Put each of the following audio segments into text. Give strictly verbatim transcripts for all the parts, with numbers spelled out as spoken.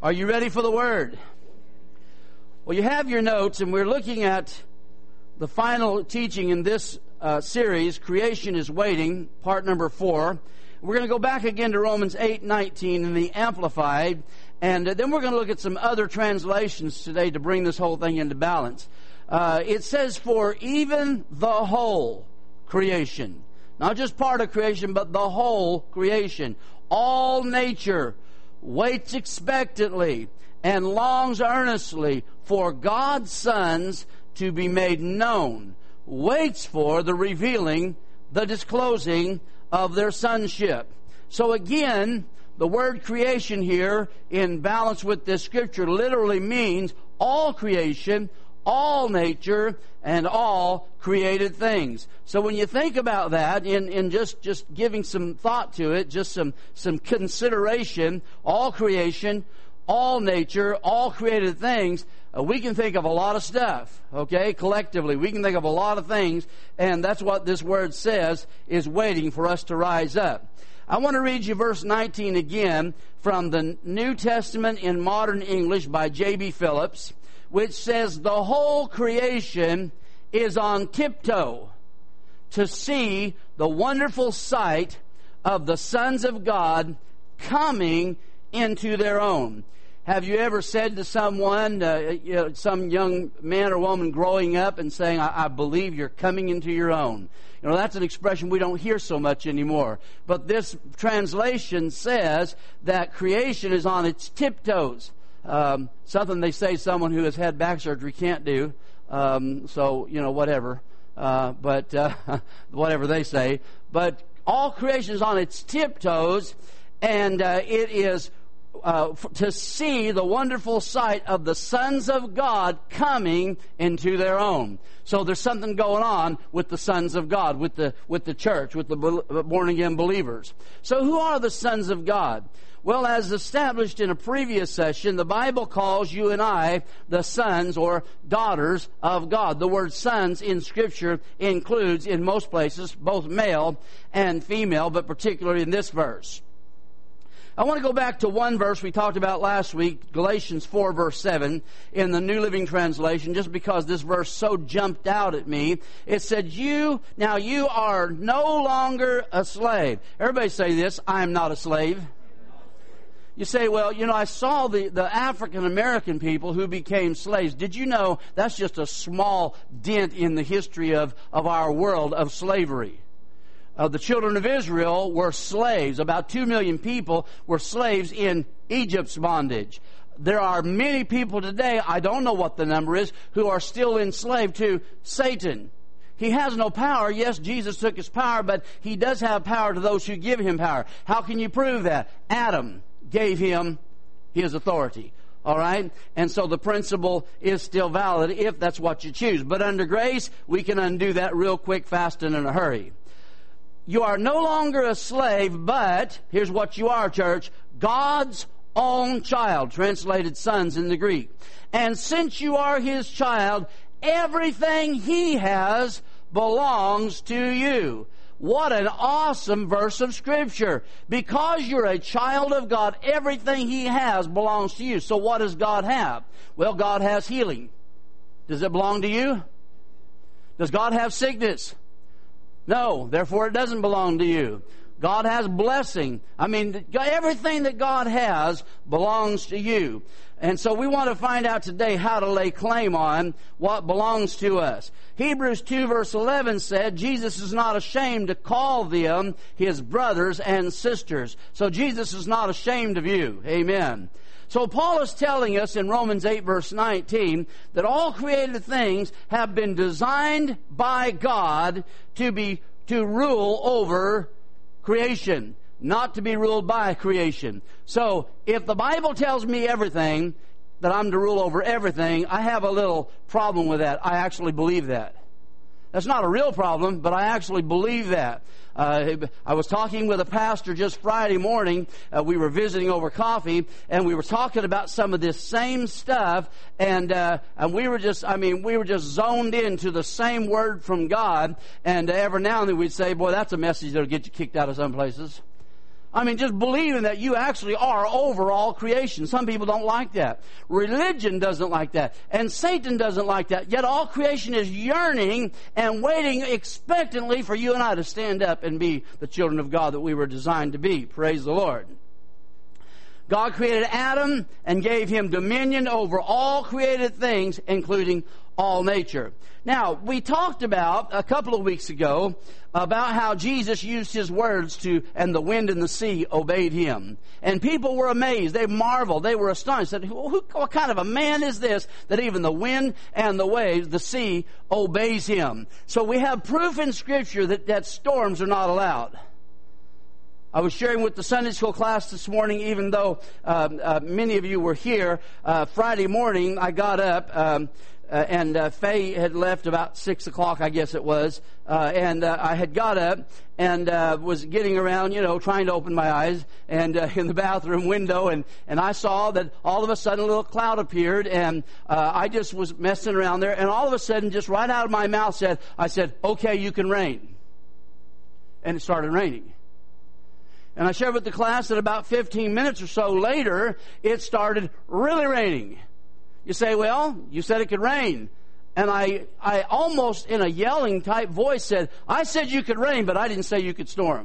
Are you ready for the Word? Well, you have your notes, and we're looking at the final teaching in this uh, series, Creation is Waiting, part number four. We're going to go back again to Romans eight nineteen in the Amplified, and then we're going to look at some other translations today to bring this whole thing into balance. Uh, it says, for even the whole creation, not just part of creation, but the whole creation, all nature waits expectantly and longs earnestly for God's sons to be made known, waits for the revealing, the disclosing of their sonship. So again, the word creation here, in balance with this scripture, literally means all creation, all nature, and all created things. So when you think about that, in, in just, just giving some thought to it, just some, some consideration, all creation, all nature, all created things, uh, we can think of a lot of stuff, okay? Collectively, we can think of a lot of things, and that's what this word says, is waiting for us to rise up. I want to read you verse nineteen again from the New Testament in Modern English by J B Phillips, which says, the whole creation is on tiptoe to see the wonderful sight of the sons of God coming into their own. Have you ever said to someone, uh, you know, some young man or woman growing up and saying, I, I believe you're coming into your own? You know, that's an expression we don't hear so much anymore. But this translation says that creation is on its tiptoes. Um, something they say someone who has had back surgery can't do. Um, so, you know, whatever. Uh, but, uh, whatever they say. But all creation is on its tiptoes, and uh, it is uh, to see the wonderful sight of the sons of God coming into their own. So there's something going on with the sons of God, with the, with the church, with the born-again believers. So who are the sons of God? Well, as established in a previous session, the Bible calls you and I the sons or daughters of God. The word sons in Scripture includes, in most places, both male and female, but particularly in this verse. I want to go back to one verse we talked about last week, Galatians four, verse seven, in the New Living Translation, just because this verse so jumped out at me. It said, "You, now you are no longer a slave." Everybody say this, I am not a slave. You say, well, you know, I saw the, the African-American people who became slaves. Did you know that's just a small dent in the history of, of our world of slavery? Uh, the children of Israel were slaves. About two million people were slaves in Egypt's bondage. There are many people today, I don't know what the number is, who are still enslaved to Satan. He has no power. Yes, Jesus took his power, but he does have power to those who give him power. How can you prove that? Adam gave him his authority. All right? And so the principle is still valid if that's what you choose. But under grace, we can undo that real quick, fast, and in a hurry. You are no longer a slave, but here's what you are, church. God's own child, translated sons in the Greek. And since you are his child, everything he has belongs to you. What an awesome verse of Scripture. Because you're a child of God, everything he has belongs to you. So what does God have? Well, God has healing. Does it belong to you? Does God have sickness? No, therefore it doesn't belong to you. God has blessing. I mean, everything that God has belongs to you. And so we want to find out today how to lay claim on what belongs to us. Hebrews two verse eleven said, Jesus is not ashamed to call them his brothers and sisters. So Jesus is not ashamed of you. Amen. So Paul is telling us in Romans eight verse nineteen that all created things have been designed by God to be, to rule over creation, not to be ruled by creation. So if the Bible tells me everything, that I'm to rule over everything, I have a little problem with that. I actually believe that. That's not a real problem, but I actually believe that. Uh, I was talking with a pastor just Friday morning. Uh, we were visiting over coffee, and we were talking about some of this same stuff, and uh, and we were just, I mean, we were just zoned into the same word from God, and uh, every now and then we'd say, boy, that's a message that'll get you kicked out of some places. I mean, just believing that you actually are over all creation. Some people don't like that. Religion doesn't like that. And Satan doesn't like that. Yet all creation is yearning and waiting expectantly for you and I to stand up and be the children of God that we were designed to be. Praise the Lord. God created Adam and gave him dominion over all created things, including all nature. Now, we talked about a couple of weeks ago about how Jesus used his words to, and the wind and the sea obeyed him. And people were amazed. They marveled. They were astonished. Said, who, who, what kind of a man is this that even the wind and the waves, the sea, obeys him? So we have proof in Scripture that, that storms are not allowed. I was sharing with the Sunday school class this morning, even though uh, uh, many of you were here. Uh, Friday morning, I got up, um, uh, and uh, Faye had left about six o'clock, I guess it was. Uh, and uh, I had got up and uh, was getting around, you know, trying to open my eyes, and uh, in the bathroom window, and, and I saw that all of a sudden a little cloud appeared, and uh, I just was messing around there, and all of a sudden, just right out of my mouth, said, I said, okay, you can rain. And it started raining. And I shared with the class that about fifteen minutes or so later, it started really raining. You say, well, you said it could rain. And I, I almost in a yelling type voice said, I said you could rain, but I didn't say you could storm.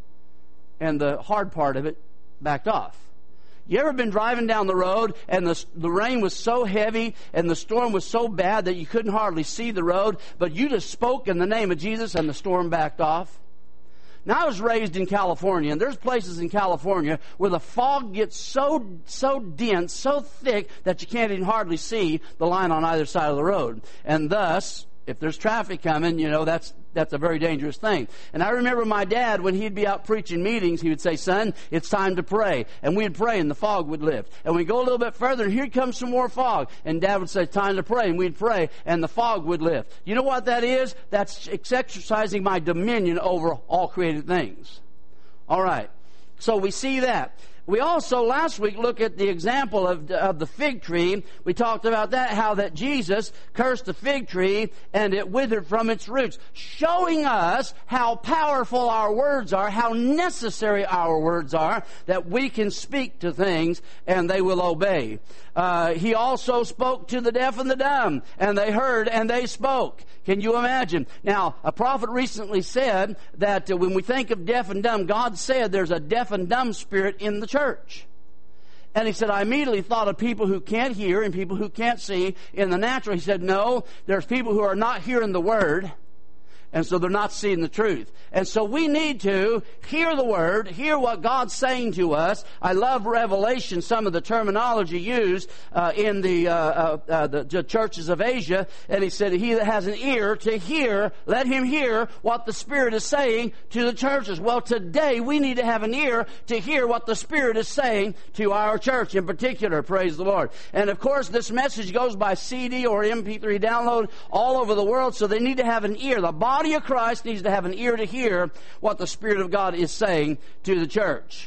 And the hard part of it backed off. You ever been driving down the road and the, the rain was so heavy and the storm was so bad that you couldn't hardly see the road, but you just spoke in the name of Jesus and the storm backed off? Now, I was raised in California, and there's places in California where the fog gets so so dense, so thick, that you can't even hardly see the line on either side of the road. And thus, if there's traffic coming, you know, that's that's a very dangerous thing. And I remember my dad, when he'd be out preaching meetings, he would say, son, it's time to pray. And we'd pray, and the fog would lift. And we'd go a little bit further, and here comes some more fog. And Dad would say, time to pray, and we'd pray, and the fog would lift. You know what that is? That's exercising my dominion over all created things. All right. So we see that. We also, last week, looked at the example of, of the fig tree. We talked about that, how that Jesus cursed the fig tree and it withered from its roots, showing us how powerful our words are, how necessary our words are, that we can speak to things and they will obey. Uh, he also spoke to the deaf and the dumb, and they heard and they spoke. Can you imagine? Now, a prophet recently said that uh, when we think of deaf and dumb, God said there's a deaf and dumb spirit in the church. And he said, I immediately thought of people who can't hear and people who can't see in the natural. He said, no, there's people who are not hearing the word, and so they're not seeing the truth. And so we need to hear the word, hear what God's saying to us. I love Revelation, some of the terminology used uh, in the, uh, uh, uh, the, the churches of Asia. And he said, he that has an ear to hear, let him hear what the Spirit is saying to the churches. Well, today we need to have an ear to hear what the Spirit is saying to our church in particular. Praise the Lord. And of course, this message goes by C D or M P three download all over the world, so they need to have an ear. The body of Christ needs to have an ear to hear what the Spirit of God is saying to the church.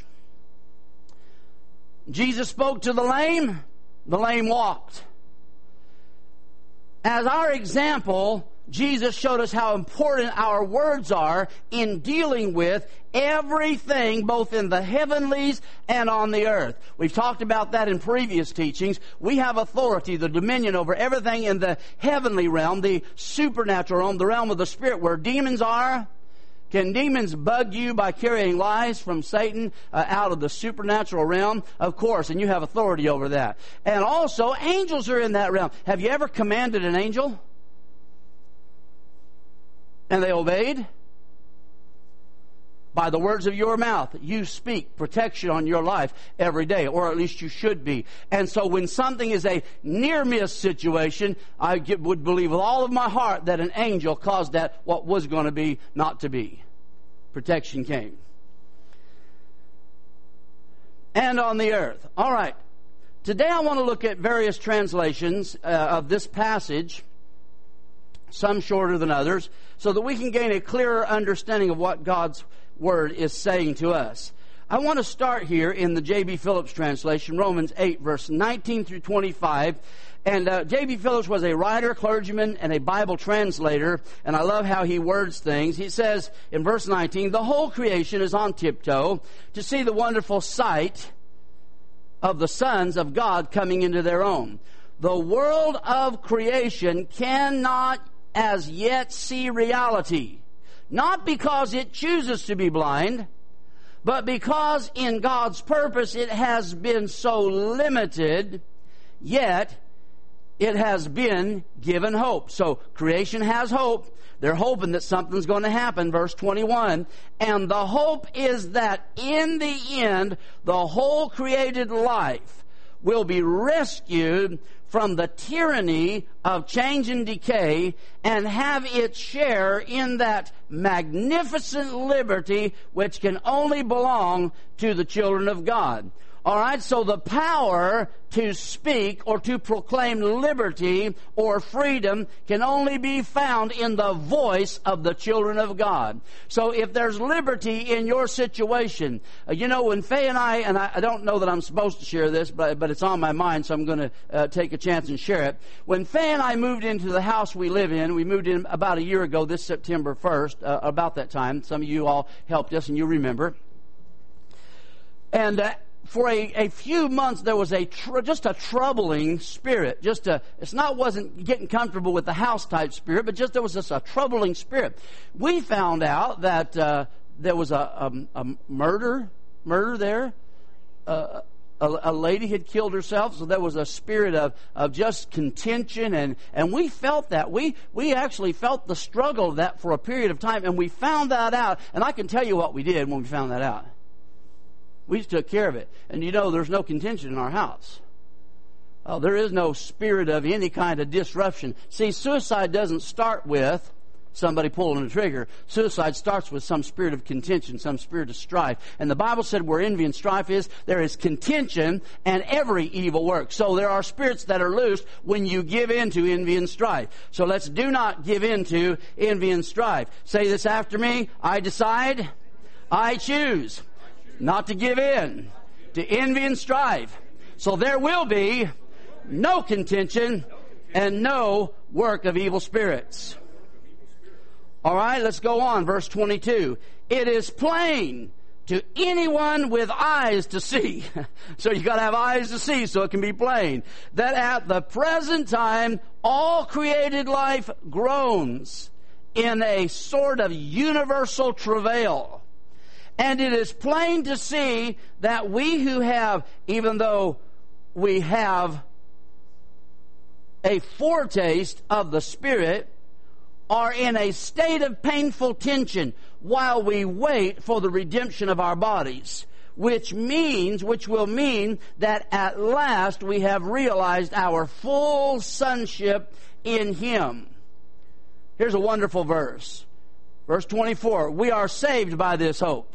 Jesus spoke to the lame, the lame walked. As our example, Jesus showed us how important our words are in dealing with everything, both in the heavenlies and on the earth. We've talked about that in previous teachings. We have authority, the dominion over everything in the heavenly realm, the supernatural realm, the realm of the Spirit, where demons are. Can demons bug you by carrying lies from Satan uh, out of the supernatural realm? Of course, and you have authority over that. And also, angels are in that realm. Have you ever commanded an angel? And they obeyed? By the words of your mouth, you speak protection on your life every day, or at least you should be. And so when something is a near-miss situation, I would believe with all of my heart that an angel caused that what was going to be not to be. Protection came. And on the earth. All right. Today I want to look at various translations uh, of this passage, some shorter than others, so that we can gain a clearer understanding of what God's Word is saying to us. I want to start here in the J B Phillips translation, Romans eight, verse nineteen through twenty-five. And uh, J B Phillips was a writer, clergyman, and a Bible translator, and I love how he words things. He says in verse nineteen, the whole creation is on tiptoe to see the wonderful sight of the sons of God coming into their own. The world of creation cannot as yet see reality, not because it chooses to be blind, but because in God's purpose it has been so limited, yet it has been given hope. So creation has hope. They're hoping that something's going to happen. Verse twenty-one. And the hope is that in the end, the whole created life will be rescued from the tyranny of change and decay and have its share in that magnificent liberty which can only belong to the children of God. All right, so the power to speak or to proclaim liberty or freedom can only be found in the voice of the children of God. So if there's liberty in your situation, uh, you know, when Faye and I, and I, I don't know that I'm supposed to share this, but, but it's on my mind, so I'm going to uh, take a chance and share it. When Faye and I moved into the house we live in, we moved in about a year ago, this September first, uh, about that time. Some of you all helped us, and you remember. And uh, For a, a few months, there was a tr- just a troubling spirit. Just a, it's not wasn't getting comfortable with the house type spirit, but just there was just a troubling spirit. We found out that uh, there was a, a, a murder, murder there. Uh, a, a lady had killed herself, so there was a spirit of, of just contention, and, and we felt that. We we actually felt the struggle of that for a period of time, and we found that out. And I can tell you what we did when we found that out. We just took care of it. And you know, there's no contention in our house. Oh, there is no spirit of any kind of disruption. See, suicide doesn't start with somebody pulling a trigger. Suicide starts with some spirit of contention, some spirit of strife. And the Bible said where envy and strife is, there is contention and every evil work. So there are spirits that are loosed when you give in to envy and strife. So let's do not give in to envy and strife. Say this after me. I decide, I choose not to give in to envy and strife. So there will be no contention and no work of evil spirits. All right, let's go on. Verse twenty-two. It is plain to anyone with eyes to see. So you got to have eyes to see so it can be plain. That at the present time, all created life groans in a sort of universal travail. And it is plain to see that we who have, even though we have a foretaste of the Spirit, are in a state of painful tension while we wait for the redemption of our bodies, which means, which will mean that at last we have realized our full sonship in Him. Here's a wonderful verse. Verse twenty-four. We are saved by this hope.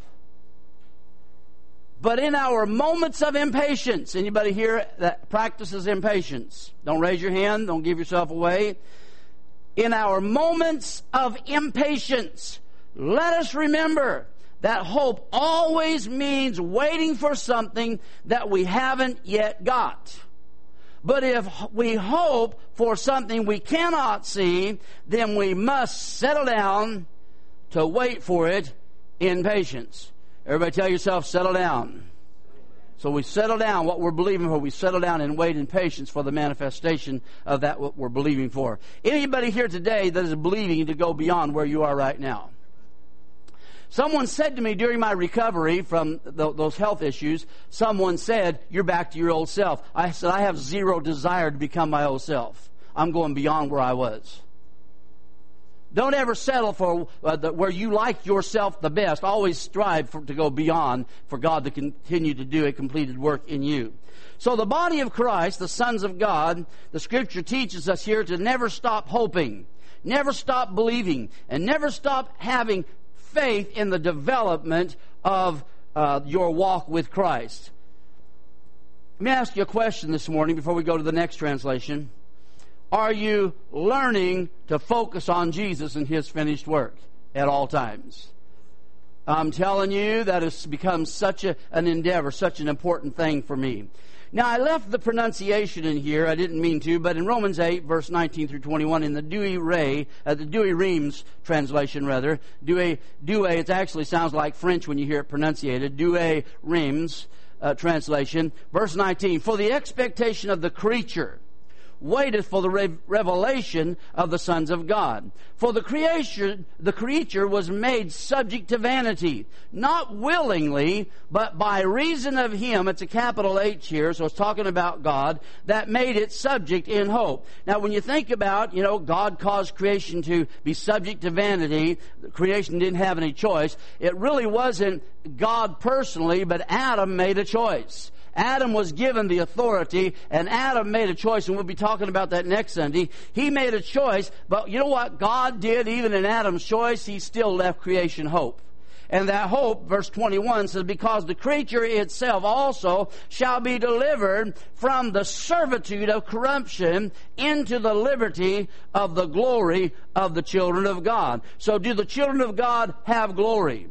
But in our moments of impatience, anybody here that practices impatience? Don't raise your hand. Don't give yourself away. In our moments of impatience, let us remember that hope always means waiting for something that we haven't yet got. But if we hope for something we cannot see, then we must settle down to wait for it in patience. Everybody tell yourself, settle down. So we settle down what we're believing for. We settle down and wait in patience for the manifestation of that what we're believing for. Anybody here today that is believing to go beyond where you are right now? Someone said to me during my recovery from th- those health issues, someone said, you're back to your old self. I said, I have zero desire to become my old self. I'm going beyond where I was. Don't ever settle for uh, the, where you like yourself the best. Always strive for, to go beyond for God to continue to do a completed work in you. So the body of Christ, the sons of God, the Scripture teaches us here to never stop hoping, never stop believing, and never stop having faith in the development of uh, your walk with Christ. Let me ask you a question this morning before we go to the next translation. Are you learning to focus on Jesus and His finished work at all times? I'm telling you, that has become such a, an endeavor, such an important thing for me. Now, I left the pronunciation in here. I didn't mean to, but in Romans eight, verse nineteen through twenty-one, in the Douay-Rheims, uh, the Douay-Rheims translation, rather, Douay, Douay, it actually sounds like French when you hear it pronunciated, Douay-Rheims uh, translation, verse nineteen, for the expectation of the creature waiteth for the re- revelation of the sons of God. For the creation, the creature was made subject to vanity, not willingly, but by reason of Him, it's a capital H here, so it's talking about God, that made it subject in hope. Now, when you think about, you know, God caused creation to be subject to vanity, creation didn't have any choice, it really wasn't God personally, but Adam made a choice. Adam was given the authority, and Adam made a choice, and we'll be talking about that next Sunday. He made a choice, but you know what God did even in Adam's choice? He still left creation hope. And that hope, verse twenty-one says, because the creature itself also shall be delivered from the servitude of corruption into the liberty of the glory of the children of God. So do the children of God have glory?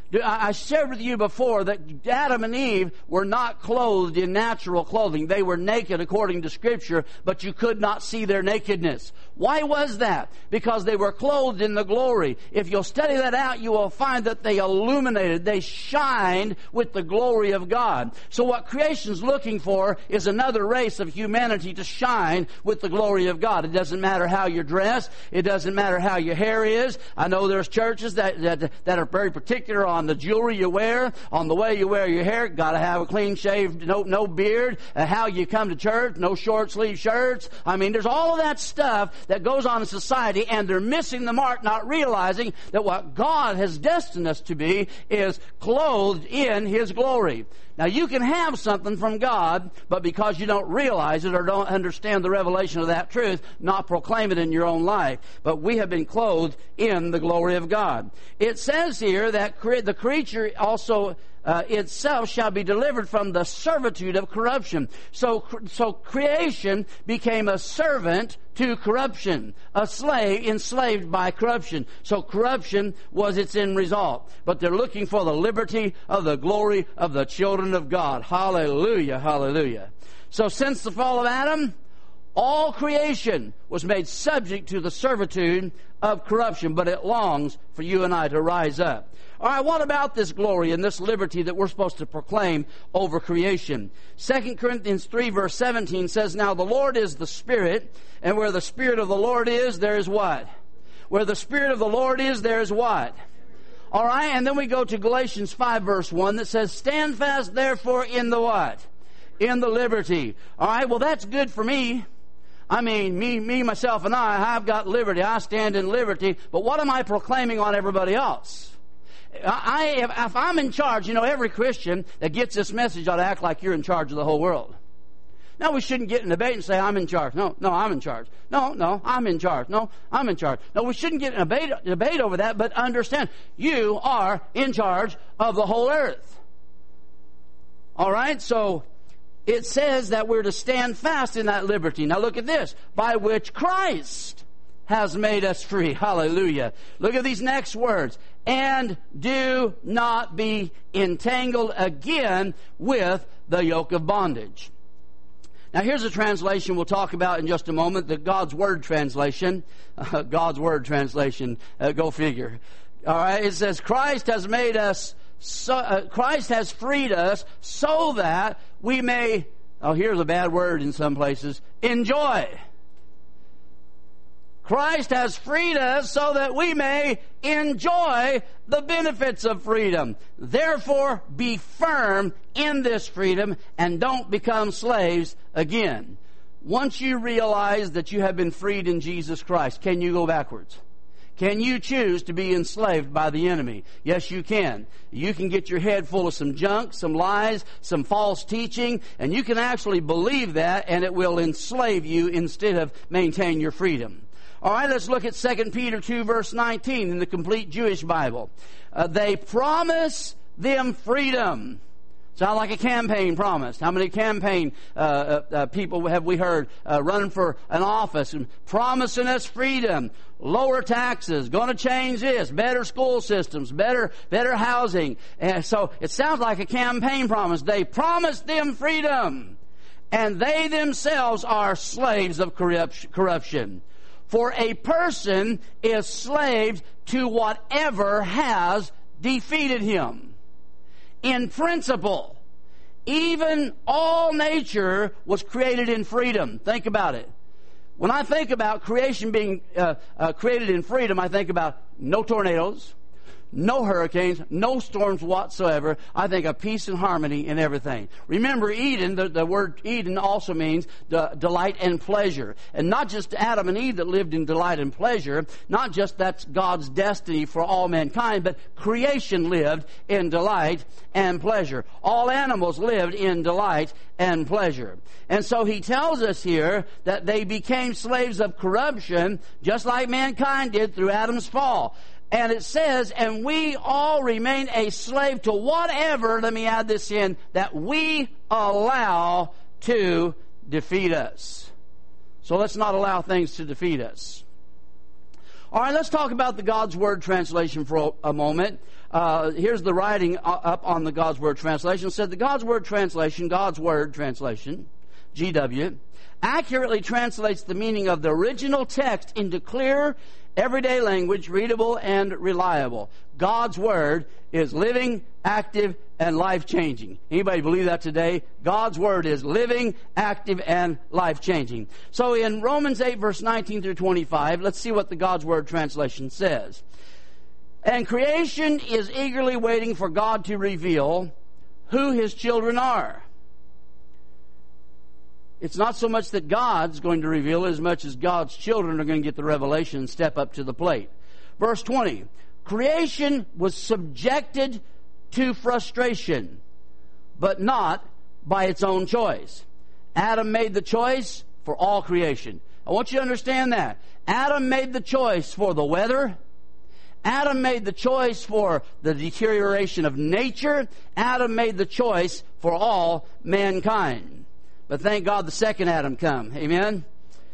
I shared with you before that Adam and Eve were not clothed in natural clothing. They were naked according to Scripture, but you could not see their nakedness. Why was that? Because they were clothed in the glory. If you'll study that out, you will find that they illuminated, they shined with the glory of God. So what creation's looking for is another race of humanity to shine with the glory of God. It doesn't matter how you're dressed. It doesn't matter how your hair is. I know there's churches that, that, that are very particular on the jewelry you wear, on the way you wear your hair. Got to have a clean shaved, no, no beard, uh, how you come to church, no short sleeve shirts. I mean, there's all of that stuff that goes on in society, and they're missing the mark, not realizing that what God has destined us to be is clothed in His glory. Now, you can have something from God, but because you don't realize it or don't understand the revelation of that truth, not proclaim it in your own life. But we have been clothed in the glory of God. It says here that cre- the creature also uh, itself shall be delivered from the servitude of corruption. So, so creation became a servant to corruption, a slave enslaved by corruption. So corruption was its end result. But they're looking for the liberty of the glory of the children of God. Hallelujah, hallelujah. So since the fall of Adam, all creation was made subject to the servitude of corruption, but it longs for you and I to rise up. All right, what about this glory and this liberty that we're supposed to proclaim over creation? Second Corinthians three, verse seventeen says, now the Lord is the Spirit, and where the Spirit of the Lord is, there is what? Where the Spirit of the Lord is, there is what? All right, and then we go to Galatians five, verse one, that says, stand fast, therefore, in the what? In the liberty. All right, well, that's good for me. I mean, me, me, myself, and I, I've got liberty. I stand in liberty. But what am I proclaiming on everybody else? I, if, if I'm in charge, you know, every Christian that gets this message ought to act like you're in charge of the whole world. Now, we shouldn't get in a debate and say, I'm in charge. No, no, I'm in charge. No, no, I'm in charge. No, I'm in charge. No, we shouldn't get in a debate, debate over that, but understand, you are in charge of the whole earth. All right, so it says that we're to stand fast in that liberty. Now look at this. By which Christ has made us free. Hallelujah. Look at these next words. And do not be entangled again with the yoke of bondage. Now here's a translation we'll talk about in just a moment. The God's Word translation. Uh, God's Word translation. Uh, go figure. All right. It says Christ has made us So, uh, Christ has freed us so that we may, oh, here's a bad word in some places, enjoy. Christ has freed us so that we may enjoy the benefits of freedom. Therefore, be firm in this freedom and don't become slaves again. Once you realize that you have been freed in Jesus Christ, can you go backwards? Can you choose to be enslaved by the enemy? Yes, you can. You can get your head full of some junk, some lies, some false teaching, and you can actually believe that, and it will enslave you instead of maintain your freedom. All right, let's look at Second Peter two, verse nineteen in the Complete Jewish Bible. Uh, they promise them freedom, Sound like a campaign promise. How many campaign uh, uh, uh, people have we heard uh, running for an office and promising us freedom, lower taxes, going to change this, better school systems, better better housing. And so it sounds like a campaign promise. They promised them freedom, and they themselves are slaves of corruption. For a person is slave to whatever has defeated him. In principle, even all nature was created in freedom. Think about it. When I think about creation being uh, uh, created in freedom, I think about no tornadoes, no hurricanes, no storms whatsoever. I think of peace and harmony in everything. Remember, Eden, the, the word Eden also means the delight and pleasure. And not just Adam and Eve that lived in delight and pleasure, not just that's God's destiny for all mankind, but creation lived in delight and pleasure. All animals lived in delight and pleasure. And so he tells us here that they became slaves of corruption, just like mankind did through Adam's fall. And it says, and we all remain a slave to whatever, let me add this in, that we allow to defeat us. So let's not allow things to defeat us. All right, let's talk about the God's Word translation for a moment. Uh, here's the writing up on the God's Word translation. It said the God's Word translation, God's Word translation, G W, accurately translates the meaning of the original text into clear, everyday language, readable and reliable. God's Word is living, active, and life-changing. Anybody believe that today? God's Word is living, active, and life-changing. So in Romans eight, verse nineteen through twenty-five, let's see what the God's Word translation says. And creation is eagerly waiting for God to reveal who His children are. It's not so much that God's going to reveal it as much as God's children are going to get the revelation and step up to the plate. Verse twenty, creation was subjected to frustration, but not by its own choice. Adam made the choice for all creation. I want you to understand that. Adam made the choice for the weather. Adam made the choice for the deterioration of nature. Adam made the choice for all mankind. But thank God the second Adam come. Amen?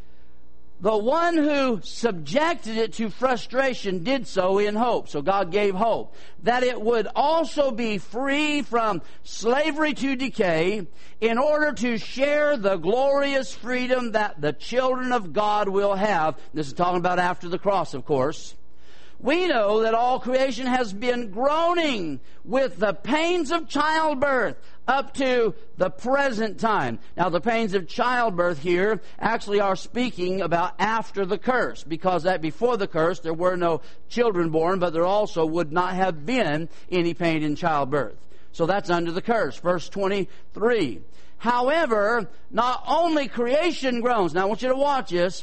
The one who subjected it to frustration did so in hope. So God gave hope. That it would also be free from slavery to decay in order to share the glorious freedom that the children of God will have. This is talking about after the cross, of course. We know that all creation has been groaning with the pains of childbirth up to the present time. Now, the pains of childbirth here actually are speaking about after the curse, because that before the curse there were no children born, but there also would not have been any pain in childbirth. So that's under the curse. Verse twenty-three. However, not only creation groans. Now, I want you to watch this.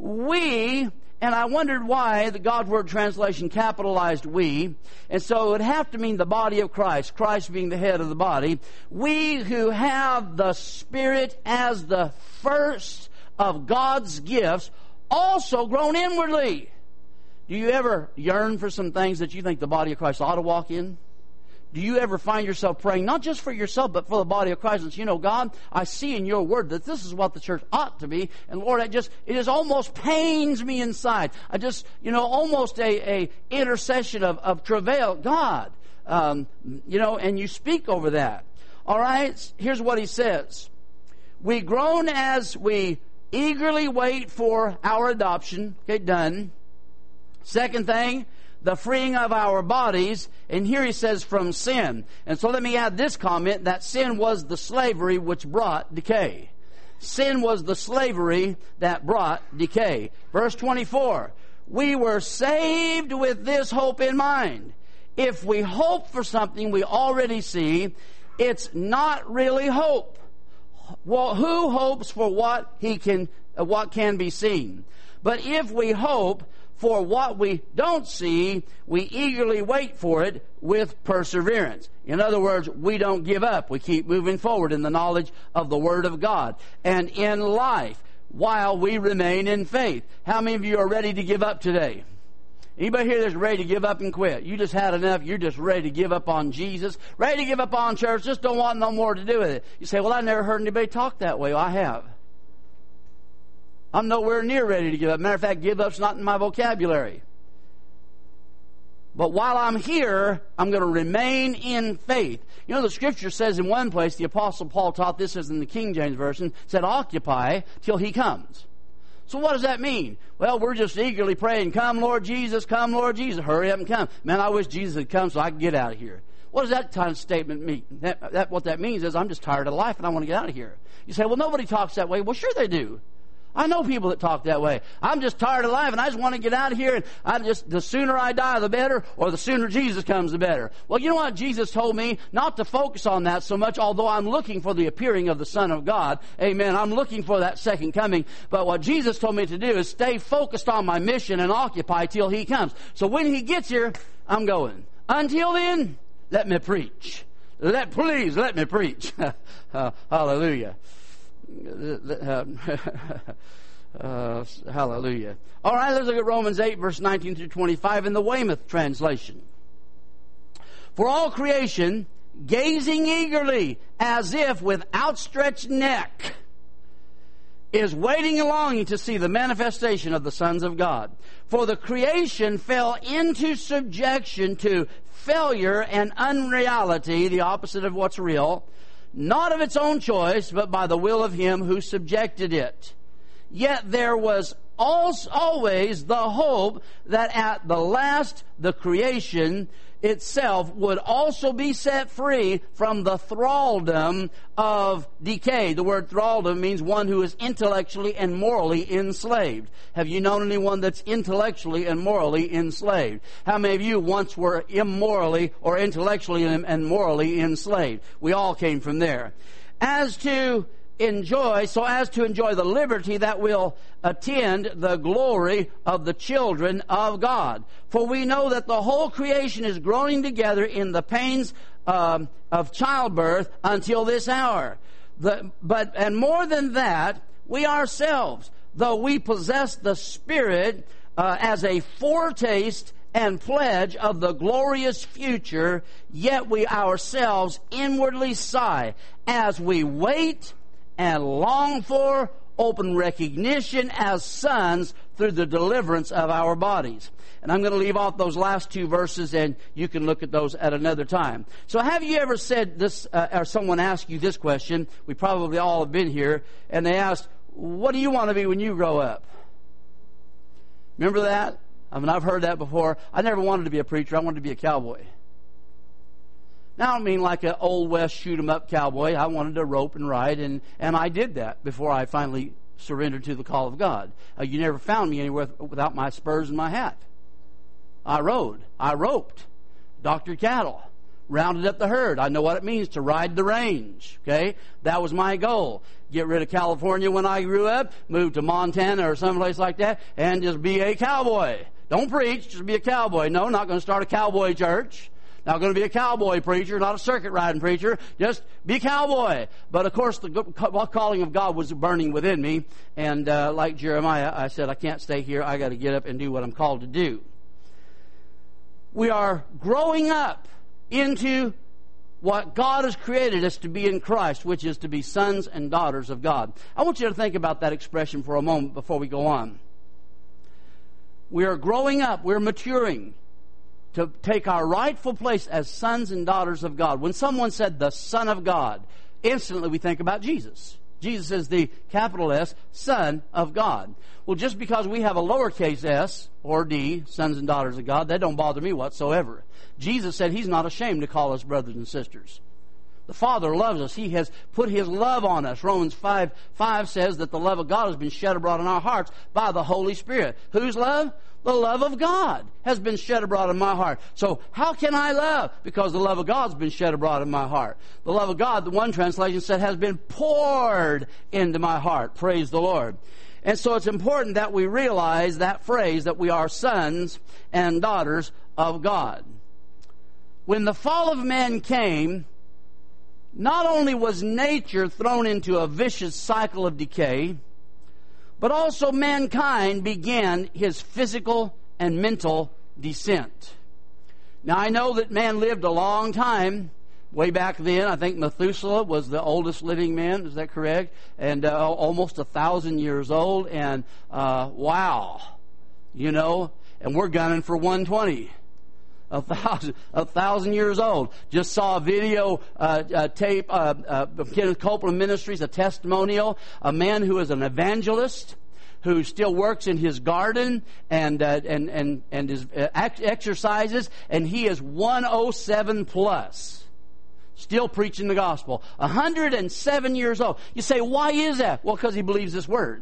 We... And I wondered why the God's Word translation capitalized we. And so it would have to mean the body of Christ, Christ being the head of the body. We who have the Spirit as the first of God's gifts also groan inwardly. Do you ever yearn for some things that you think the body of Christ ought to walk in? Do you ever find yourself praying, not just for yourself, but for the body of Christ? And you know, God, I see in your word that this is what the church ought to be. And Lord, I just, it just almost pains me inside. I just, you know, almost a, a intercession of, of travail. God, um, you know, and you speak over that. All right, here's what he says. We groan as we eagerly wait for our adoption. Okay, done. Second thing, the freeing of our bodies, and here he says from sin. And so let me add this comment, that sin was the slavery which brought decay. Sin was the slavery that brought decay. Verse twenty-four, we were saved with this hope in mind. If we hope for something we already see, it's not really hope. Well, who hopes for what he can, uh, what can be seen? But if we hope for what we don't see, we eagerly wait for it with perseverance. In other words, we don't give up. We keep moving forward in the knowledge of the Word of God and in life while we remain in faith. How many of you are ready to give up today? Anybody here that's ready to give up and quit? You just had enough. You're just ready to give up on Jesus. Ready to give up on church. Just don't want no more to do with it. You say, well, I never heard anybody talk that way. Well, I have. I'm nowhere near ready to give up. Matter of fact, give up's not in my vocabulary. But while I'm here, I'm going to remain in faith. You know, the Scripture says in one place, the Apostle Paul taught this as in the King James Version, said, occupy till He comes. So what does that mean? Well, we're just eagerly praying, come Lord Jesus, come Lord Jesus, hurry up and come. Man, I wish Jesus had come so I could get out of here. What does that kind of statement mean? That, that, what that means is I'm just tired of life and I want to get out of here. You say, well, nobody talks that way. Well, sure they do. I know people that talk that way. I'm just tired of life and I just want to get out of here, and I just, the sooner I die, the better, or the sooner Jesus comes, the better. Well, you know what? Jesus told me not to focus on that so much, although I'm looking for the appearing of the Son of God. Amen. I'm looking for that second coming. But what Jesus told me to do is stay focused on my mission and occupy till He comes. So when He gets here, I'm going. Until then, let me preach. Let, please let me preach. uh, hallelujah. Uh, uh, hallelujah. All right, let's look at Romans eight, verse nineteen through twenty-five in the Weymouth translation. For all creation, gazing eagerly, as if with outstretched neck, is waiting and longing to see the manifestation of the sons of God. For the creation fell into subjection to failure and unreality, the opposite of what's real, not of its own choice, but by the will of Him who subjected it. Yet there was always the hope that at the last the creation itself would also be set free from the thraldom of decay. The word thraldom means one who is intellectually and morally enslaved. Have you known anyone that's intellectually and morally enslaved? How many of you once were immorally or intellectually and morally enslaved? We all came from there. As to enjoy, so as to enjoy the liberty that will attend the glory of the children of God. For we know that the whole creation is groaning together in the pains um, of childbirth until this hour. The, but and more than that, we ourselves, though we possess the Spirit uh, as a foretaste and pledge of the glorious future, yet we ourselves inwardly sigh as we wait and long for open recognition as sons through the deliverance of our bodies. And I'm going to leave off those last two verses, and you can look at those at another time. So have you ever said this, uh, or someone asked you this question? We probably all have been here, and they asked, what do you want to be when you grow up? Remember that? I mean, I've heard that before. I never wanted to be a preacher. I wanted to be a cowboy. Now, I don't mean like an old west shoot-em-up cowboy. I wanted to rope and ride, and, and I did that before I finally surrendered to the call of God. Uh, you never found me anywhere without my spurs and my hat. I rode. I roped. Doctored cattle. Rounded up the herd. I know what it means to ride the range. Okay? That was my goal. Get rid of California when I grew up, move to Montana or someplace like that, and just be a cowboy. Don't preach, just be a cowboy. No, not going to start a cowboy church. Not going to be a cowboy preacher, not a circuit riding preacher. Just be a cowboy. But of course, the calling of God was burning within me. And uh, like Jeremiah, I said, I can't stay here. I got to get up and do what I'm called to do. We are growing up into what God has created us to be in Christ, which is to be sons and daughters of God. I want you to think about that expression for a moment before we go on. We are growing up. We're maturing to take our rightful place as sons and daughters of God. When someone said the Son of God, instantly we think about Jesus. Jesus is the capital S, Son of God. Well, just because we have a lowercase s or d, sons and daughters of God, that don't bother me whatsoever. Jesus said He's not ashamed to call us brothers and sisters. The Father loves us. He has put His love on us. Romans five, five says that the love of God has been shed abroad in our hearts by the Holy Spirit. Whose love? The love of God has been shed abroad in my heart. So how can I love? Because the love of God has been shed abroad in my heart. The love of God, the one translation said, has been poured into my heart. Praise the Lord. And so it's important that we realize that phrase, that we are sons and daughters of God. When the fall of man came, not only was nature thrown into a vicious cycle of decay, but also mankind began his physical and mental descent. Now, I know that man lived a long time. Way back then, I think Methuselah was the oldest living man. Is that correct? And uh, almost a thousand years old. And uh, wow, you know, and we're gunning for one twenty. A thousand, a thousand years old. Just saw a video uh, uh, tape uh, uh, of Kenneth Copeland Ministries, a testimonial. A man who is an evangelist, who still works in his garden and uh, and and and is uh, exercises, and he is one oh seven plus. Still preaching the gospel. one hundred seven years old. You say, why is that? Well, because he believes this word.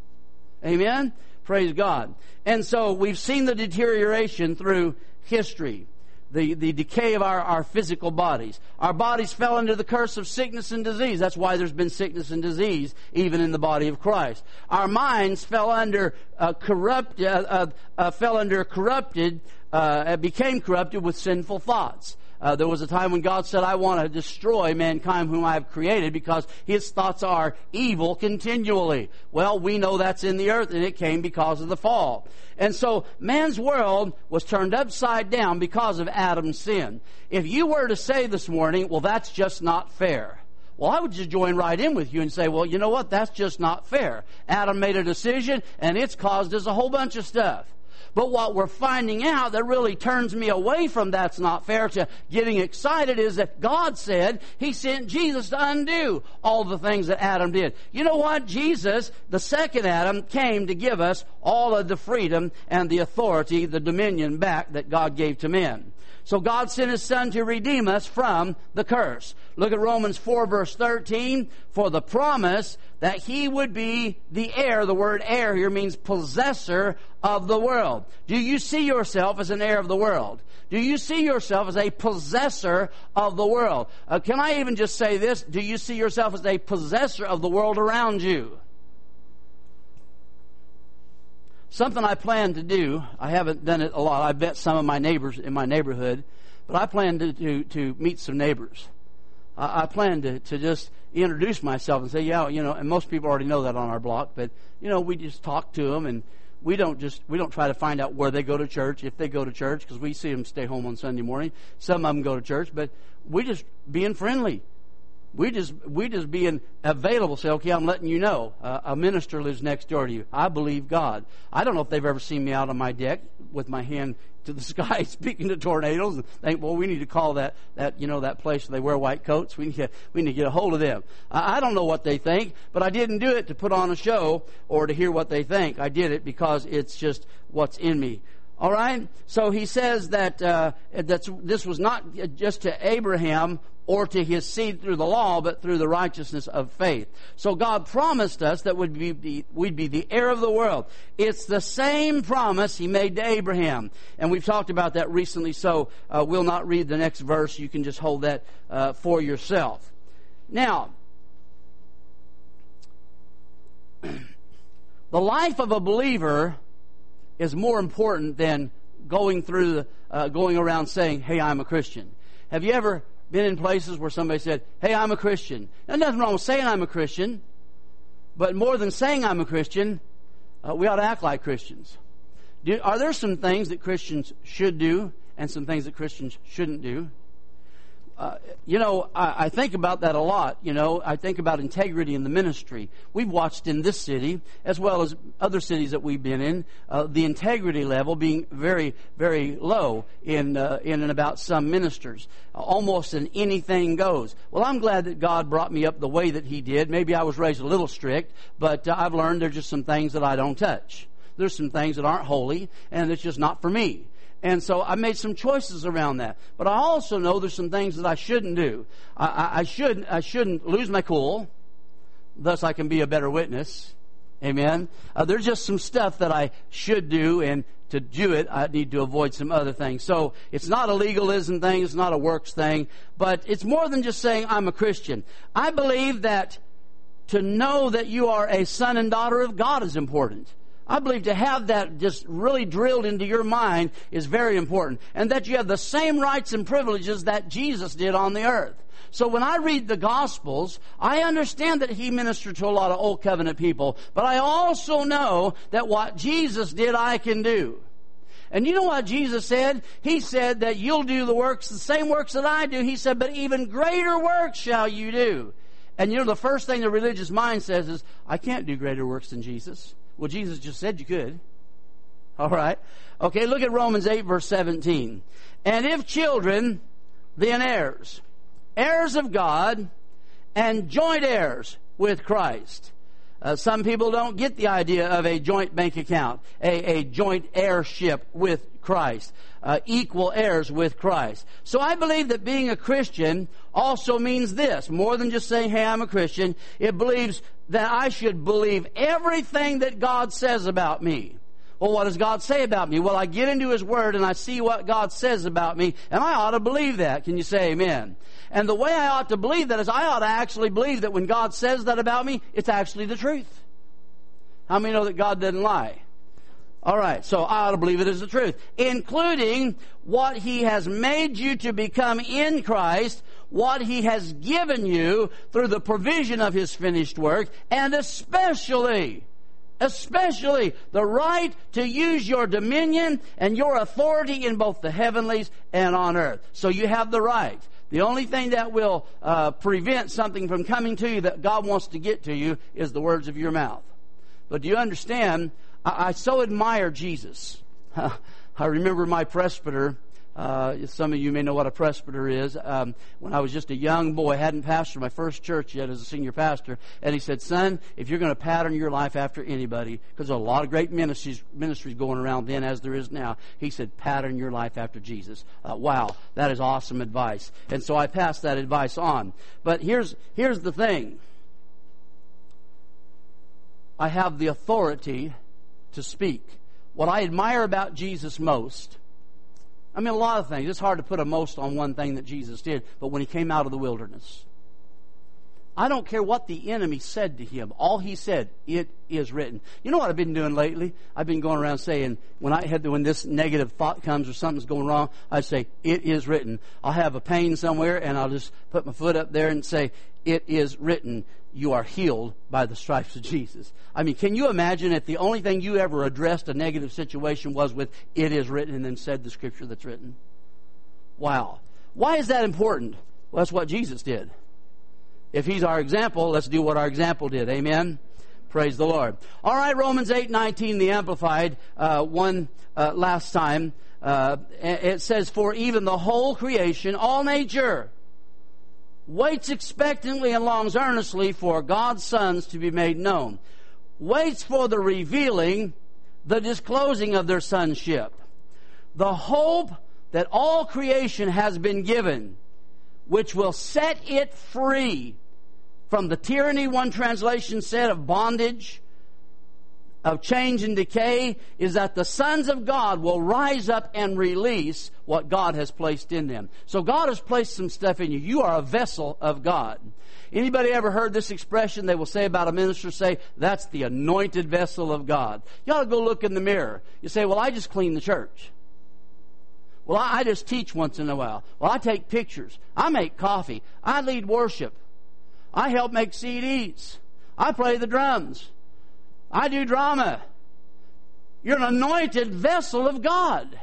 Amen? Praise God. And so we've seen the deterioration through history. The, the decay of our, our physical bodies. Our bodies fell under the curse of sickness and disease. That's why there's been sickness and disease even in the body of Christ. Our minds fell under uh, corrupt, uh, uh, uh, fell under corrupted, uh, became corrupted with sinful thoughts. Uh, there was a time when God said, I want to destroy mankind whom I have created because his thoughts are evil continually. Well, we know that's in the earth, and it came because of the fall. And so man's world was turned upside down because of Adam's sin. If you were to say this morning, well, that's just not fair. Well, I would just join right in with you and say, well, you know what? That's just not fair. Adam made a decision, and it's caused us a whole bunch of stuff. But what we're finding out that really turns me away from that's not fair to getting excited is that God said He sent Jesus to undo all the things that Adam did. You know what? Jesus, the second Adam, came to give us all of the freedom and the authority, the dominion back that God gave to men. So God sent His Son to redeem us from the curse. Look at Romans four verse thirteen. For the promise that He would be the heir, the word heir here means possessor of the world. Do you see yourself as an heir of the world? Do you see yourself as a possessor of the world? Uh, can I even just say this? Do you see yourself as a possessor of the world around you? Something I plan to do, I haven't done it a lot. I bet some of my neighbors in my neighborhood, but I plan to, to, to meet some neighbors. I, I plan to, to just introduce myself and say, yeah, you know, and most people already know that on our block, but, you know, we just talk to them, and we don't just, we don't try to find out where they go to church, if they go to church, because we see them stay home on Sunday morning. Some of them go to church, but we just being friendly. We just we just being available. Say, okay, I'm letting you know. Uh, a minister lives next door to you. I believe God. I don't know if they've ever seen me out on my deck with my hand to the sky speaking to tornadoes and think, well, we need to call that that you know that place where they wear white coats. We need to, we need to get a hold of them. I, I don't know what they think, but I didn't do it to put on a show or to hear what they think. I did it because it's just what's in me. All right. So he says that uh, that's this was not just to Abraham or to his seed through the law, but through the righteousness of faith. So God promised us that we'd be, be, we'd be the heir of the world. It's the same promise He made to Abraham. And we've talked about that recently, so uh, we'll not read the next verse. You can just hold that uh, for yourself. Now, the life of a believer is more important than going through, the, uh, going around saying, hey, I'm a Christian. Have you ever been in places where somebody said, hey, I'm a Christian? There's nothing wrong with saying I'm a Christian, but more than saying I'm a Christian, uh, we ought to act like Christians. Do, are there some things that Christians should do and some things that Christians shouldn't do? Uh, you know, I, I think about that a lot. You know, I think about integrity in the ministry. We've watched in this city, as well as other cities that we've been in, uh, the integrity level being very, very low in uh, in and about some ministers. Uh, almost an anything goes. Well, I'm glad that God brought me up the way that He did. Maybe I was raised a little strict, but uh, I've learned there's just some things that I don't touch. There's some things that aren't holy, and it's just not for me. And so I made some choices around that. But I also know there's some things that I shouldn't do. I, I, I, should, I shouldn't lose my cool. Thus I can be a better witness. Amen. Uh, there's just some stuff that I should do, and to do it, I need to avoid some other things. So it's not a legalism thing. It's not a works thing. But it's more than just saying I'm a Christian. I believe that to know that you are a son and daughter of God is important. I believe to have that just really drilled into your mind is very important. And that you have the same rights and privileges that Jesus did on the earth. So when I read the Gospels, I understand that He ministered to a lot of Old Covenant people. But I also know that what Jesus did, I can do. And you know what Jesus said? He said that you'll do the works, the same works that I do. He said, but even greater works shall you do. And you know, the first thing the religious mind says is, I can't do greater works than Jesus. Well, Jesus just said you could. All right. Okay, look at Romans eight, verse seventeen. And if children, then heirs, heirs of God, and joint heirs with Christ. Uh, some people don't get the idea of a joint bank account, a, a joint heirship with Christ, uh, equal heirs with Christ. So I believe that being a Christian also means this, more than just saying, hey, I'm a Christian. It believes that I should believe everything that God says about me. Well, what does God say about me? Well, I get into His Word and I see what God says about me, and I ought to believe that. Can you say amen? And the way I ought to believe that is I ought to actually believe that when God says that about me, it's actually the truth. How many know that God doesn't lie? All right, so I ought to believe it is the truth, including what He has made you to become in Christ, what He has given you through the provision of His finished work, and especially... especially the right to use your dominion and your authority in both the heavenlies and on earth. So you have the right. The only thing that will uh, prevent something from coming to you that God wants to get to you is the words of your mouth. But do you understand? I, I so admire Jesus. I remember my presbyter. Uh, some of you may know what a presbyter is. Um, when I was just a young boy, I hadn't pastored my first church yet as a senior pastor, and he said, son, if you're going to pattern your life after anybody, because there's a lot of great ministries ministries going around then as there is now, he said, pattern your life after Jesus. Uh, wow, that is awesome advice. And so I passed that advice on. But here's here's the thing. I have the authority to speak. What I admire about Jesus most, I mean, a lot of things. It's hard to put a most on one thing that Jesus did. But when He came out of the wilderness, I don't care what the enemy said to Him. All He said, it is written. You know what I've been doing lately? I've been going around saying, when I had to, when this negative thought comes or something's going wrong, I say, it is written. I'll have a pain somewhere and I'll just put my foot up there and say, it is written. You are healed by the stripes of Jesus. I mean, can you imagine if the only thing you ever addressed a negative situation was with, it is written, and then said the scripture that's written? Wow. Why is that important? Well, that's what Jesus did. If He's our example, let's do what our example did. Amen? Praise the Lord. All right, Romans eight nineteen, the Amplified, uh, one uh, last time. Uh, it says, for even the whole creation, all nature, waits expectantly and longs earnestly for God's sons to be made known. Waits for the revealing, the disclosing of their sonship. The hope that all creation has been given, which will set it free from the tyranny, one translation said, of bondage, of change and decay, is that the sons of God will rise up and release what God has placed in them. So God has placed some stuff in you. You are a vessel of God. Anybody ever heard this expression they will say about a minister? Say, that's the anointed vessel of God. You ought to go look in the mirror. You say, well, I just clean the church. Well, I just teach once in a while. Well, I take pictures. I make coffee. I lead worship. I help make C Ds. I play the drums. I do drama. You're an anointed vessel of God.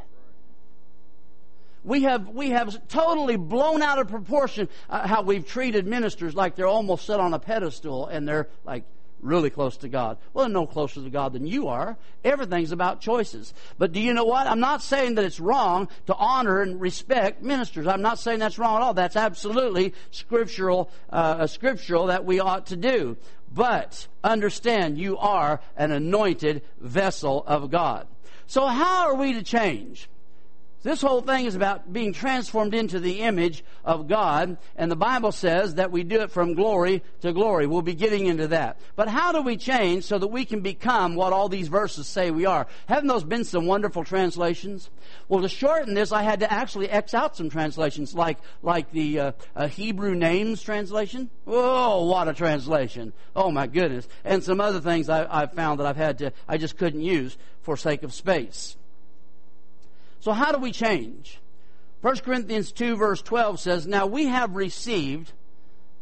We have we have totally blown out of proportion uh, how we've treated ministers like they're almost set on a pedestal and they're like really close to God. Well, they're no closer to God than you are. Everything's about choices. But do you know what? I'm not saying that it's wrong to honor and respect ministers. I'm not saying that's wrong at all. That's absolutely scriptural, uh, scriptural that we ought to do. But understand, you are an anointed vessel of God. So how are we to change? This whole thing is about being transformed into the image of God, and the Bible says that we do it from glory to glory. We'll be getting into that. But how do we change so that we can become what all these verses say we are? Haven't those been some wonderful translations? Well, to shorten this, I had to actually X out some translations, like like the uh, uh, Hebrew Names translation. Oh, what a translation! Oh my goodness! And some other things I, I've found that I've had to, I just couldn't use for sake of space. So how do we change? First Corinthians two verse twelve says, now we have received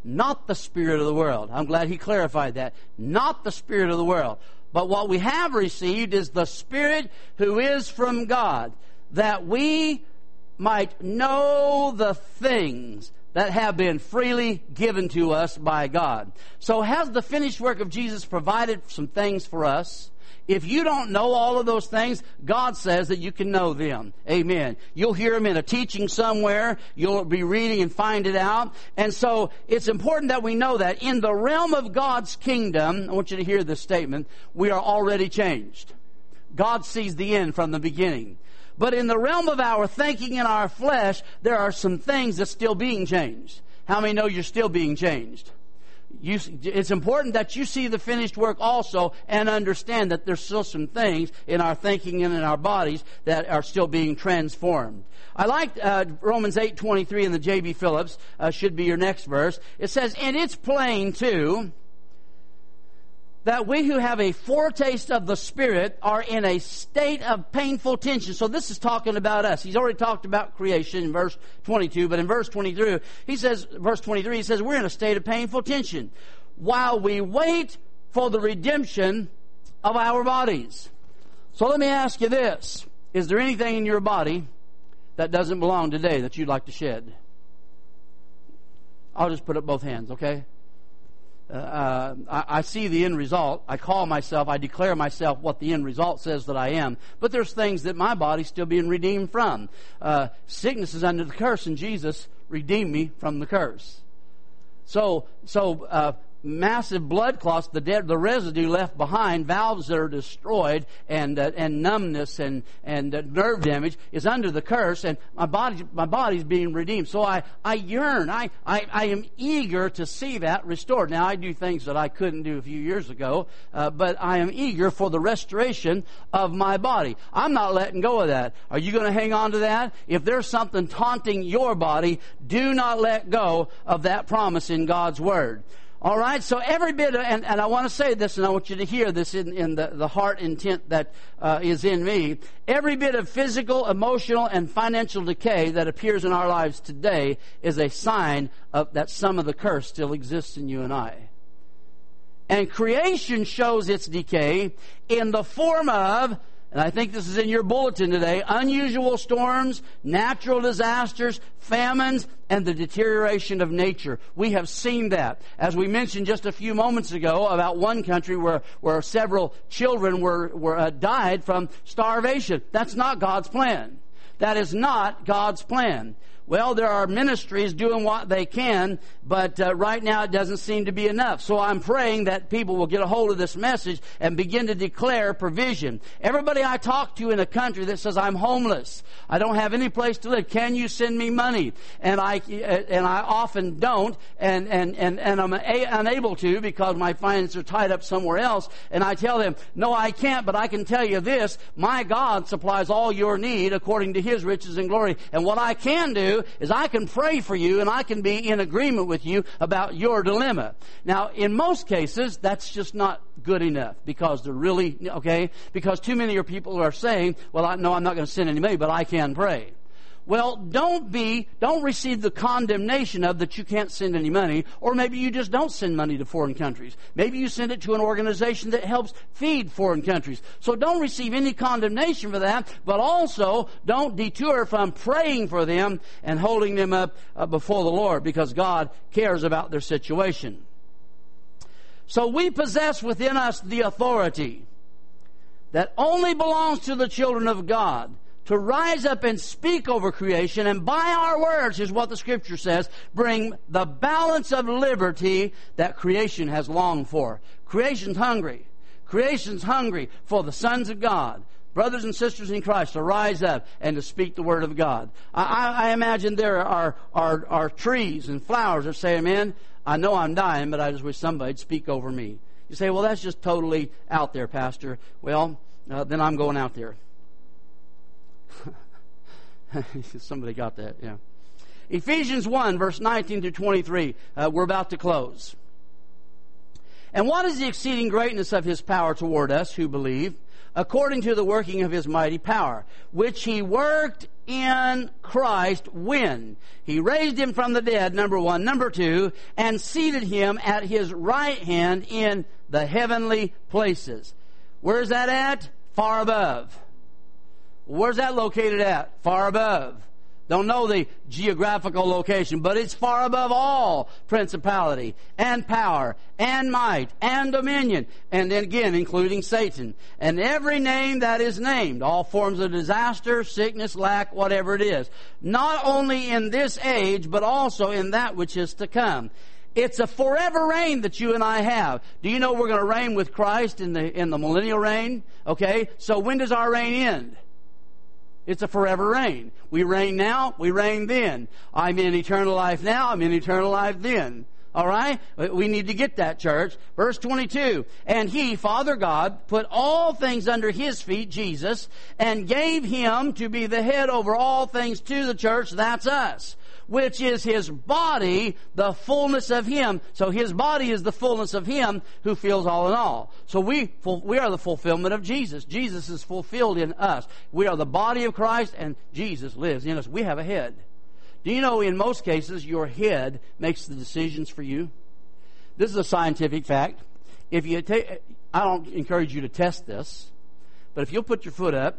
not the spirit of the world. I'm glad he clarified that. Not the spirit of the world. But what we have received is the Spirit who is from God, that we might know the things that have been freely given to us by God. So has the finished work of Jesus provided some things for us? If you don't know all of those things, God says that you can know them. Amen. You'll hear them in a teaching somewhere. You'll be reading and find it out. And so it's important that we know that in the realm of God's kingdom, I want you to hear this statement, we are already changed. God sees the end from the beginning. But in the realm of our thinking in our flesh, there are some things that's still being changed. How many know you're still being changed? You, it's important that you see the finished work also and understand that there's still some things in our thinking and in our bodies that are still being transformed. I like uh, Romans eight twenty-three in the J B Phillips, uh, should be your next verse. It says, and it's plain too that we who have a foretaste of the Spirit are in a state of painful tension. So this is talking about us. He's already talked about creation in verse twenty-two, but in verse twenty-three, he says, verse twenty-three, he says, we're in a state of painful tension while we wait for the redemption of our bodies. So let me ask you this. Is there anything in your body that doesn't belong today that you'd like to shed? I'll just put up both hands, okay? Uh, I, I see the end result. I call myself, I declare myself what the end result says that I am. But there's things that my body's still being redeemed from. Uh, sickness is under the curse, and Jesus redeemed me from the curse. So, so uh, massive blood clots, the dead, the residue left behind, valves that are destroyed, and uh, and numbness and and uh, nerve damage is under the curse, and my body my body's being redeemed. So I I yearn, I I, I am eager to see that restored. Now I do things that I couldn't do a few years ago, uh, but I am eager for the restoration of my body. I'm not letting go of that. Are you going to hang on to that? If there's something taunting your body, do not let go of that promise in God's Word. All right, so every bit of, and, and I want to say this, and I want you to hear this in, in the, the heart intent that uh, is in me. Every bit of physical, emotional, and financial decay that appears in our lives today is a sign of that some of the curse still exists in you and I. And creation shows its decay in the form of, and I think this is in your bulletin today, unusual storms, natural disasters, famines, and the deterioration of nature. We have seen that. As we mentioned just a few moments ago about one country where, where several children were, were uh, died from starvation. That's not God's plan. That is not God's plan. Well, there are ministries doing what they can, but uh, right now it doesn't seem to be enough. So I'm praying that people will get a hold of this message and begin to declare provision. Everybody I talk to in a country that says, I'm homeless, I don't have any place to live, can you send me money? And I and I often don't, and, and, and, and I'm a, unable to because my finances are tied up somewhere else. And I tell them, no, I can't, but I can tell you this, my God supplies all your need according to His riches and glory. And what I can do is I can pray for you and I can be in agreement with you about your dilemma. Now, in most cases, that's just not good enough because they're really, okay, because too many of your people are saying, well, I, no, I'm not going to send any money, but I can pray. Well, don't be, don't receive the condemnation of that you can't send any money, or maybe you just don't send money to foreign countries. Maybe you send it to an organization that helps feed foreign countries. So don't receive any condemnation for that, but also don't detour from praying for them and holding them up uh, before the Lord because God cares about their situation. So we possess within us the authority that only belongs to the children of God to rise up and speak over creation, and by our words, is what the Scripture says, bring the balance of liberty that creation has longed for. Creation's hungry. Creation's hungry for the sons of God, brothers and sisters in Christ, to rise up and to speak the Word of God. I, I imagine there are, are, are trees and flowers that say, amen, I know I'm dying, but I just wish somebody'd speak over me. You say, well, that's just totally out there, Pastor. Well, uh, then I'm going out there. Somebody got that, yeah. Ephesians one, verse nineteen to twenty-three. Uh, we're about to close. And what is the exceeding greatness of His power toward us who believe? According to the working of His mighty power, which He worked in Christ when He raised Him from the dead, number one. Number two, and seated Him at His right hand in the heavenly places. Where's that at? Far above. Where's that located at? Far above. Don't know the geographical location, but it's far above all principality and power and might and dominion, and then again including Satan, and every name that is named, all forms of disaster, sickness, lack, whatever it is, not only in this age, but also in that which is to come. It's a forever reign that you and I have. Do you know we're going to reign with Christ in the in the millennial reign? Okay, so when does our reign end? It's a forever reign. We reign now, we reign then. I'm in eternal life now, I'm in eternal life then. All right? We need to get that, church. Verse twenty-two. And He, Father God, put all things under His feet, Jesus, and gave Him to be the head over all things to the church. That's us. Which is His body, the fullness of Him. So His body is the fullness of Him who fills all in all. So we we are the fulfillment of Jesus. Jesus is fulfilled in us. We are the body of Christ, and Jesus lives in us. We have a head. Do you know in most cases your head makes the decisions for you? This is a scientific fact. If you take, I don't encourage you to test this, but if you'll put your foot up,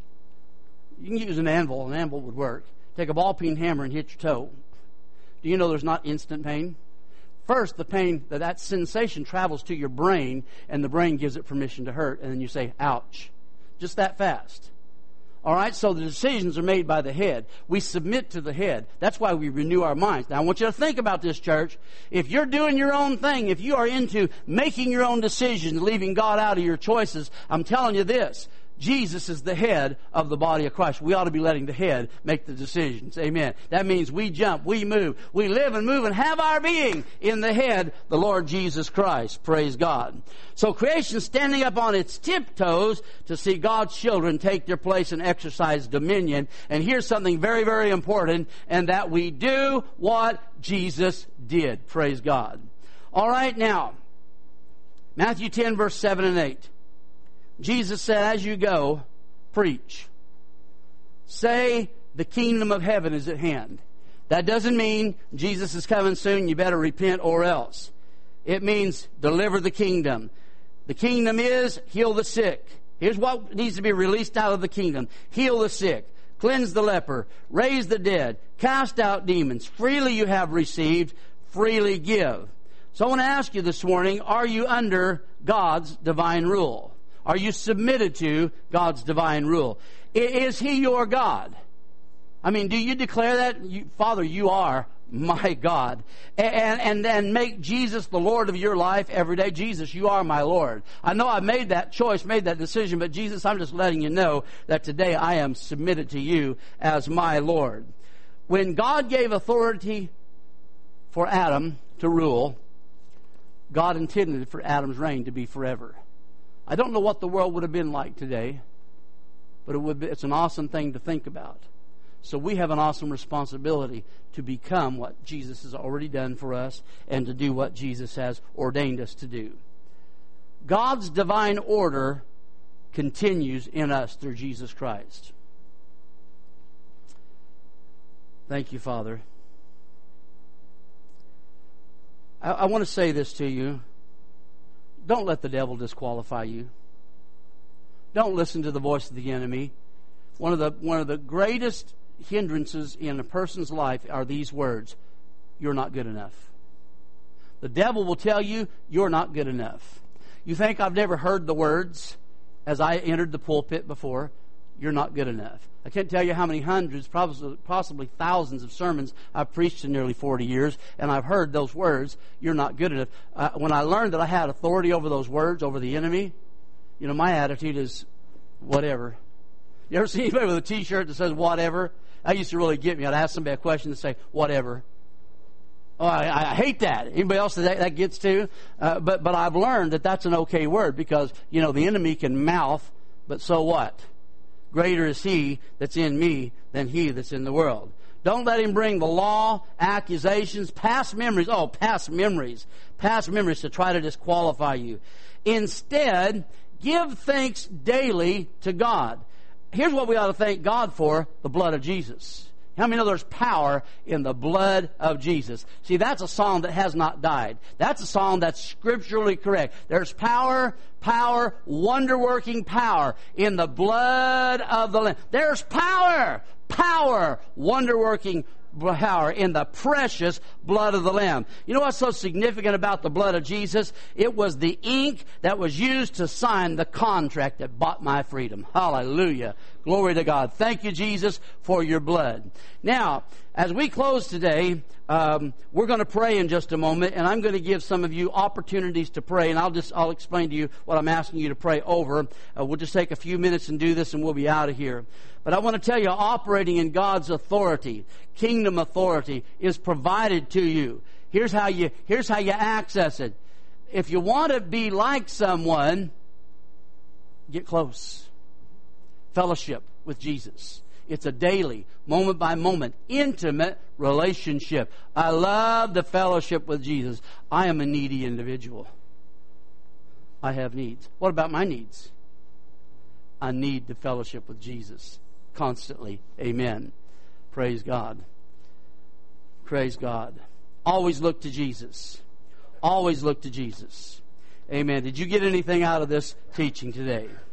you can use an anvil. An anvil would work. Take a ball-peen hammer and hit your toe. Do you know there's not instant pain? First, the pain, that, that sensation travels to your brain, and the brain gives it permission to hurt, and then you say, ouch. Just that fast. All right, so the decisions are made by the head. We submit to the head. That's why we renew our minds. Now, I want you to think about this, church. If you're doing your own thing, if you are into making your own decisions, leaving God out of your choices, I'm telling you this. Jesus is the head of the body of Christ. We ought to be letting the head make the decisions. Amen. That means we jump, we move, we live and move and have our being in the head, the Lord Jesus Christ. Praise God. So creation standing up on its tiptoes to see God's children take their place and exercise dominion. And here's something very, very important, and that we do what Jesus did. Praise God. All right, now, Matthew ten, verse seven and eight. Jesus said, as you go, preach. Say, the kingdom of heaven is at hand. That doesn't mean Jesus is coming soon, you better repent or else. It means deliver the kingdom. The kingdom is heal the sick. Here's what needs to be released out of the kingdom. Heal the sick. Cleanse the leper. Raise the dead. Cast out demons. Freely you have received. Freely give. So I want to ask you this morning, are you under God's divine rule? Are you submitted to God's divine rule? Is He your God? I mean, do you declare that? You, Father, you are my God. And, and then make Jesus the Lord of your life every day. Jesus, you are my Lord. I know I made that choice, made that decision, but Jesus, I'm just letting you know that today I am submitted to you as my Lord. When God gave authority for Adam to rule, God intended for Adam's reign to be forever. I don't know what the world would have been like today, but it would be, it's an awesome thing to think about. So we have an awesome responsibility to become what Jesus has already done for us and to do what Jesus has ordained us to do. God's divine order continues in us through Jesus Christ. Thank you, Father. I, I want to say this to you. Don't let the devil disqualify you. Don't listen to the voice of the enemy. One of the one of the greatest hindrances in a person's life are these words: you're not good enough. The devil will tell you you're not good enough. You think I've never heard the words as I entered the pulpit before? You're not good enough. I can't tell you how many hundreds, probably, possibly thousands of sermons I've preached in nearly forty years, and I've heard those words, you're not good enough. Uh, when I learned that I had authority over those words, over the enemy, you know, my attitude is, whatever. You ever see anybody with a t-shirt that says, whatever? That used to really get me. I'd ask somebody a question and say, whatever. Oh, I, I hate that. Anybody else that that gets to? Uh, but, but I've learned that that's an okay word because, you know, the enemy can mouth, but so what? Greater is He that's in me than he that's in the world. Don't let him bring the law, accusations, past memories. Oh, past memories. Past memories to try to disqualify you. Instead, give thanks daily to God. Here's what we ought to thank God for: the blood of Jesus. How many know there's power in the blood of Jesus? See, that's a song that has not died. That's a song that's scripturally correct. There's power, power, wonder-working power in the blood of the Lamb. There's power, power, wonder-working power in the precious blood of the Lamb. You know what's so significant about the blood of Jesus? It was the ink that was used to sign the contract that bought my freedom. Hallelujah. Glory to God. Thank you, Jesus, for your blood. Now, as we close today, um, we're going to pray in just a moment, and I'm going to give some of you opportunities to pray, and I'll just I'll explain to you what I'm asking you to pray over. Uh, we'll just take a few minutes and do this, and we'll be out of here. But I want to tell you, operating in God's authority, kingdom authority, is provided to you. Here's how you here's how you access it. If you want to be like someone, get close. Fellowship with Jesus. It's a daily, moment by moment, intimate relationship. I love the fellowship with Jesus. I am a needy individual. I have needs. What about my needs? I need the fellowship with Jesus constantly. Amen. Praise God. Praise God. Always look to Jesus. Always look to Jesus. Amen. Did you get anything out of this teaching today?